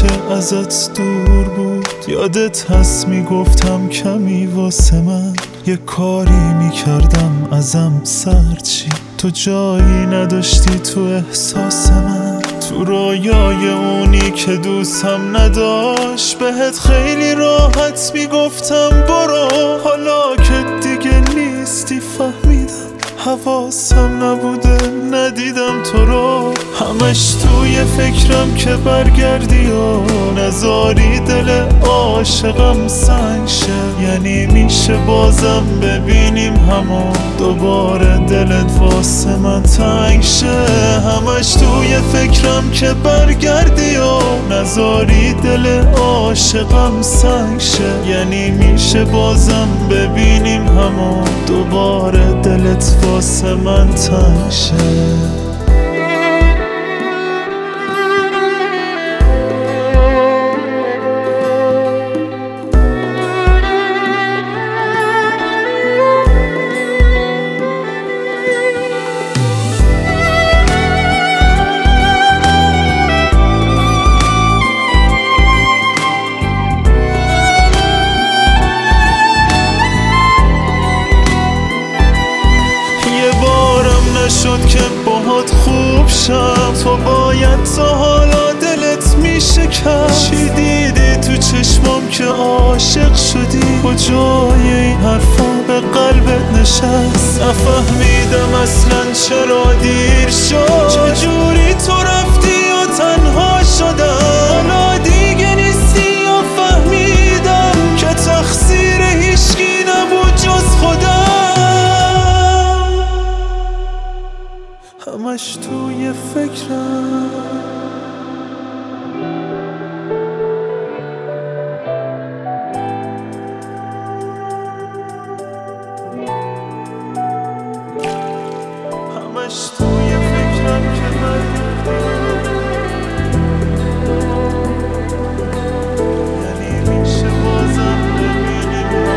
که ازت دور بود. یادت هست میگفتم کمی واسه من یه کاری میکردم ازم سرچی، تو جایی نداشتی تو احساس من، تو رویای اونی که دوستم نداشت. بهت خیلی راحت میگفتم برو، حالا که دیگه نیستی فهمیدم حواسم نبوده ندیدم تو رو. همش توی فکرم که برگردی و نذاری دل عاشقم سنگ شه. یعنی میشه بازم ببینیم همو دوباره دلت واسه من تنگ شه. همش توی فکرم که برگردی و نذاری دل عاشقم سنگ شه. یعنی میشه بازم ببینیم همو دوباره دلت واسه من تنگ شه. شد که باهات خوب شم، تو باید تا حالا دلت میشه کم. چی دیدی تو چشمام که عاشق شدی؟ کجای این حرفا به قلبت نشست؟ نفهمیدم اصلا چرا دیر شد، چجوری تو رفتی و تنها شدم. حالا دیگه نیستی و فهمیدم که تقصیر هیچکی نبود جز خودم. همش توی فکرم همش توی فکرم که یعنی میشه بازم ببینیم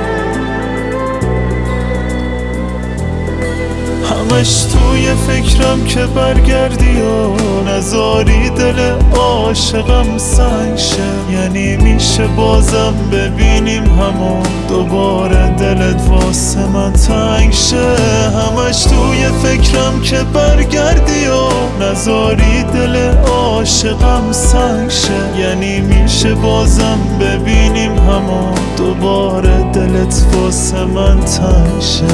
همش توی فکرم که برگردی و نذاری دل عاشقم سنگ شه. یعنی میشه بازم ببینیم همو دوباره دلت واسه من تنگ شه. همش توی فکرم که برگردی و نذاری دل عاشقم سنگ شه. یعنی میشه بازم ببینیم همو دوباره دلت واسه من تنگ شه.